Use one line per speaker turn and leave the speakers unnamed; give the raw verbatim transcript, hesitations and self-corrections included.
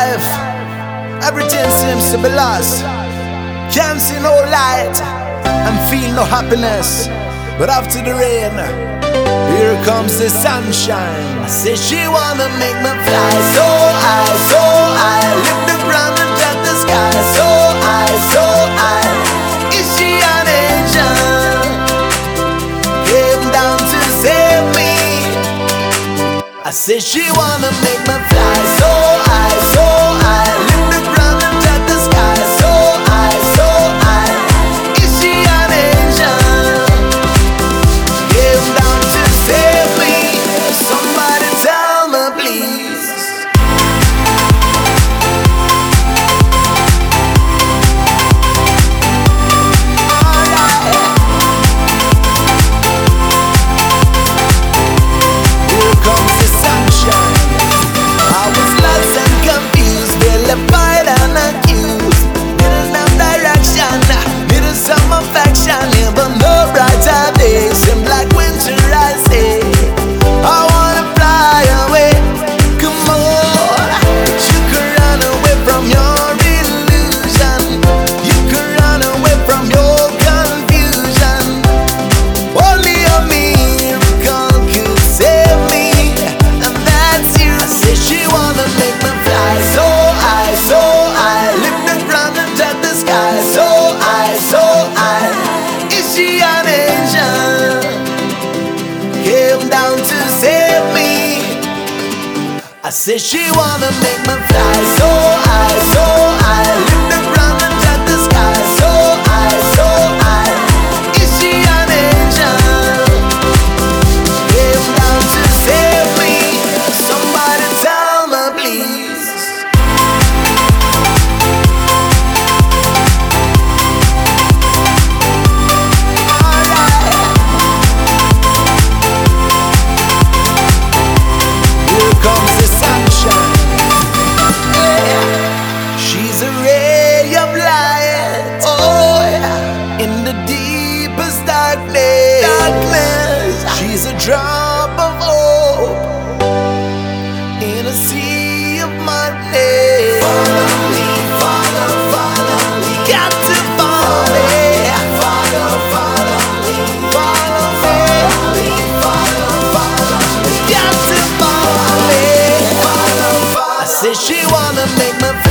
life, everything seems to be lost. Can't see no light and feel no happiness. But after the rain, here comes the sunshine. Say she wanna make me fly so high, so high, lift the ground and touch the sky. So high, so high, is she an angel? Came down to save me. I say she wanna make me fly so high, so high, lift the ground and touch the sky. So high, so high, is she an angel? Came down to save me. Somebody tell me please. Alright. Here comes the sunshine. I was lost and confused, vilified and accused. Middle of direction, middle some affection. Even no brighter days seem like winter, I say. I wanna fly away, come on. You can run away from your illusion. You can run away from your confusion. Only a miracle could save me, and that's you. I say she wanna make me fly so high, so high, lift the ground and touch the sky. So high, so high, is she an angel? Came down to save me. I say she wanna make me fly so high, so high, lift the ground and touch the sky. So high, so high, is she an angel? Came down to save me. Somebody tell me please. Alright. Here comes the sunshine. Yeah. She's a ray of light. Oh yeah. In the deepest darkness. Darkness. She's a drop of hope in a sea of madness. Follow me, follow, follow me. Got to follow me. Follow, follow me. Follow me. Follow, follow me. Got to follow me. Follow, follow. I say she wanna make me